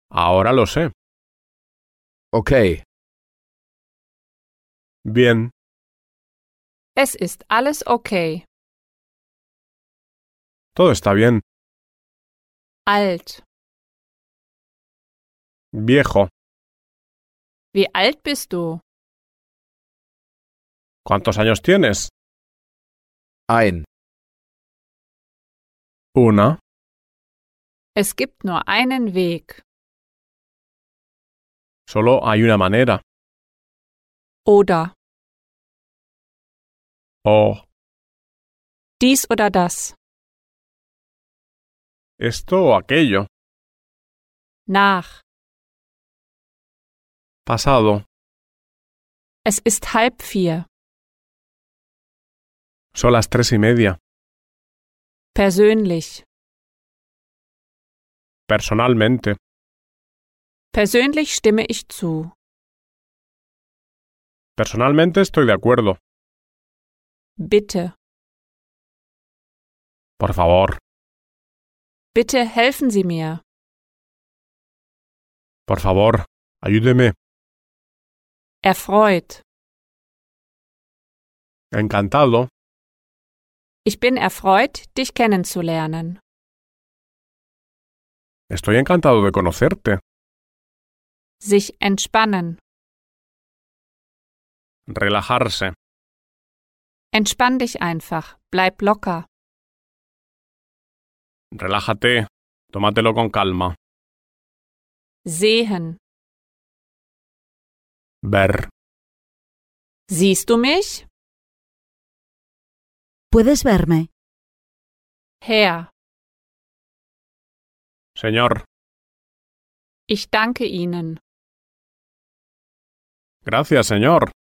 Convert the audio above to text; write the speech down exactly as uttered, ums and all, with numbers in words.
Ahora lo sé. Okay. Bien. Es ist alles okay. Todo está bien. Alt. Viejo. Wie alt bist du? ¿Cuántos años tienes? Ein. Una. Es gibt nur einen Weg. Solo hay una manera. Oder O dies oder das. esto o aquello. Nach. Pasado. Es ist halb vier. Son las tres y media. Persönlich. Personalmente. Persönlich stimme ich zu. Personalmente estoy de acuerdo. Bitte. Por favor. Bitte helfen Sie mir. Por favor. Ayúdeme. Erfreut. Encantado. Ich bin erfreut, dich kennenzulernen. Estoy encantado de conocerte. Sich entspannen. Relajarse. Entspann dich einfach. Bleib locker. Relájate. Tómatelo con calma. Sehen. Ver. Siehst du mich? ¿Puedes verme? Herr. Señor. Ich danke Ihnen. Gracias, señor.